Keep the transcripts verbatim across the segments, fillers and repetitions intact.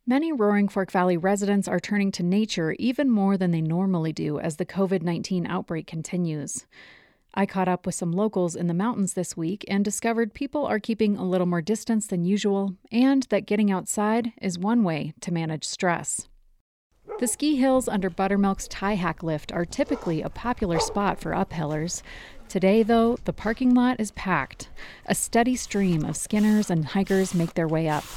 Many Roaring Fork Valley residents are turning to nature even more than they normally do as the covid nineteen outbreak continues. I caught up with some locals in the mountains this week and discovered people are keeping a little more distance than usual, and that getting outside is one way to manage stress. The ski hills under Buttermilk's Tie-Hack lift are typically a popular spot for uphillers. Today, though, the parking lot is packed. A steady stream of skinners and hikers make their way up.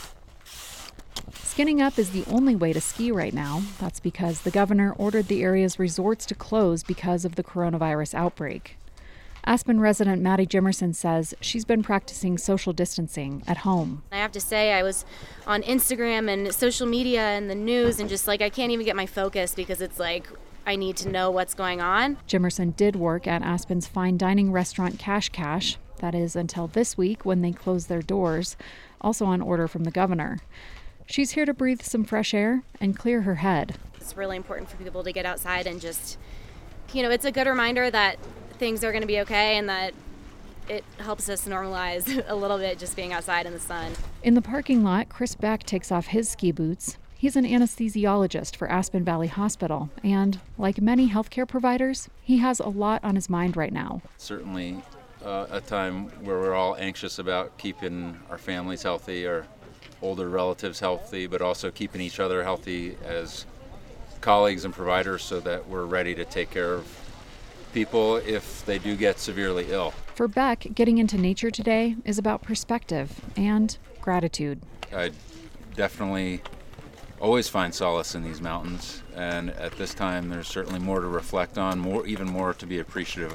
Skinning up is the only way to ski right now. That's because the governor ordered the area's resorts to close because of the coronavirus outbreak. Aspen resident Maddie Jimerson says she's been practicing social distancing at home. I have to say I was on Instagram and social media and the news and just like I can't even get my focus because it's like I need to know what's going on. Jimerson did work at Aspen's fine dining restaurant Cash Cash. That is until this week when they close their doors, also on order from the governor. She's here to breathe some fresh air and clear her head. It's really important for people to get outside and just, you know, it's a good reminder that things are going to be okay and that it helps us normalize a little bit just being outside in the sun. In the parking lot, Chris Beck takes off his ski boots. He's an anesthesiologist for Aspen Valley Hospital, and like many healthcare providers, he has a lot on his mind right now. Certainly uh, a time where we're all anxious about keeping our families healthy, our older relatives healthy, but also keeping each other healthy as colleagues and providers so that we're ready to take care of people if they do get severely ill. For Beck, getting into nature today is about perspective and gratitude. I definitely always find solace in these mountains, and at this time there's certainly more to reflect on, more, even more to be appreciative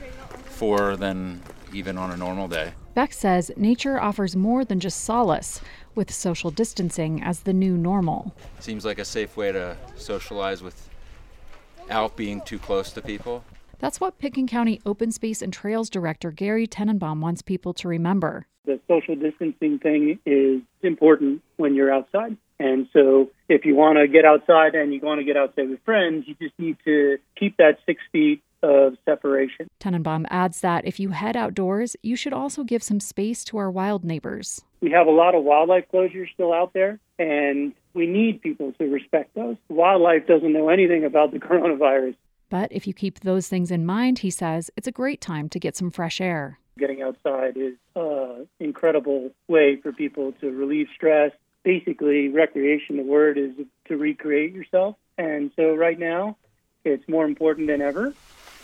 for than even on a normal day. Beck says nature offers more than just solace, with social distancing as the new normal. Seems like a safe way to socialize without being too close to people. That's what Pitkin County Open Space and Trails Director Gary Tenenbaum wants people to remember. The social distancing thing is important when you're outside. And so if you want to get outside and you want to get outside with friends, you just need to keep that six feet of separation. Tenenbaum adds that if you head outdoors, you should also give some space to our wild neighbors. We have a lot of wildlife closures still out there, and we need people to respect those. Wildlife doesn't know anything about the coronavirus. But if you keep those things in mind, he says, it's a great time to get some fresh air. Getting outside is an incredible way for people to relieve stress. Basically, recreation, the word is to recreate yourself. And so right now, it's more important than ever.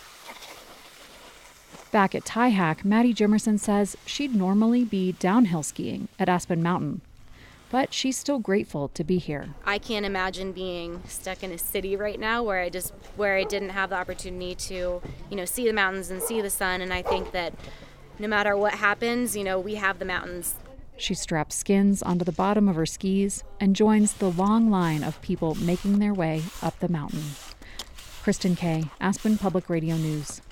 Back at Tie-Hack, Maddie Jimerson says she'd normally be downhill skiing at Aspen Mountain, but she's still grateful to be here. I can't imagine being stuck in a city right now where I just where I didn't have the opportunity to, you know, see the mountains and see the sun. And I think that no matter what happens, you know, we have the mountains. She straps skins onto the bottom of her skis and joins the long line of people making their way up the mountain. Kristen Kay, Aspen Public Radio News.